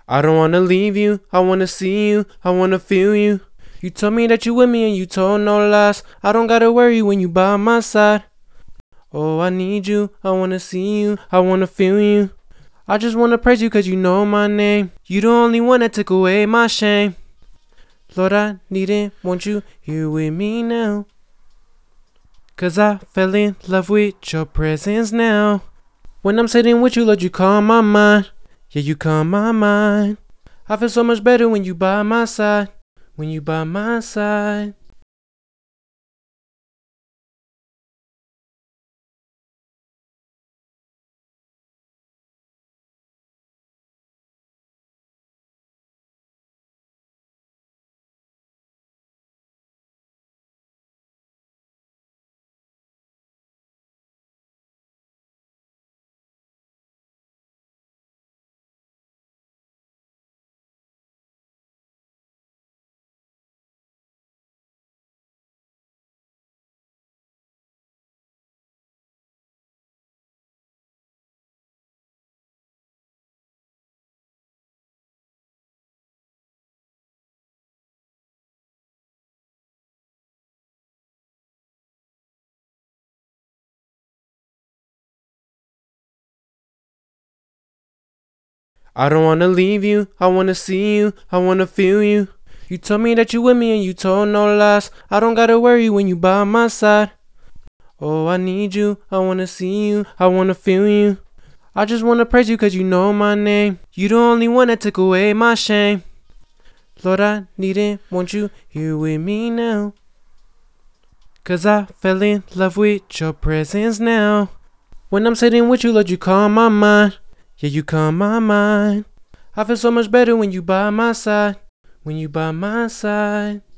I don't wanna leave you, I wanna see you, I wanna feel you. You told me that you with me and you told no lies. I don't gotta worry when you by my side. Oh, I need you, I wanna see you, I wanna feel you. I just wanna praise you cause you know my name. You the only one that took away my shame. Lord, I need it, want you here with me now. Cause I fell in love with your presence now. When I'm sitting with you, Lord, you calm my mind. Yeah, you calm my mind. I feel so much better when you by my side. When you by my side. I don't wanna leave you, I wanna see you, I wanna feel you. You told me that you with me and you told no lies. I don't gotta worry when you by my side. Oh, I need you, I wanna see you, I wanna feel you. I just wanna praise you cause you know my name. You the only one that took away my shame. Lord, I need it, want you here with me now. Cause I fell in love with your presence now. When I'm sitting with you, Lord, you calm my mind. Yeah, you calm my mind. I feel so much better when you by my side. When you by my side.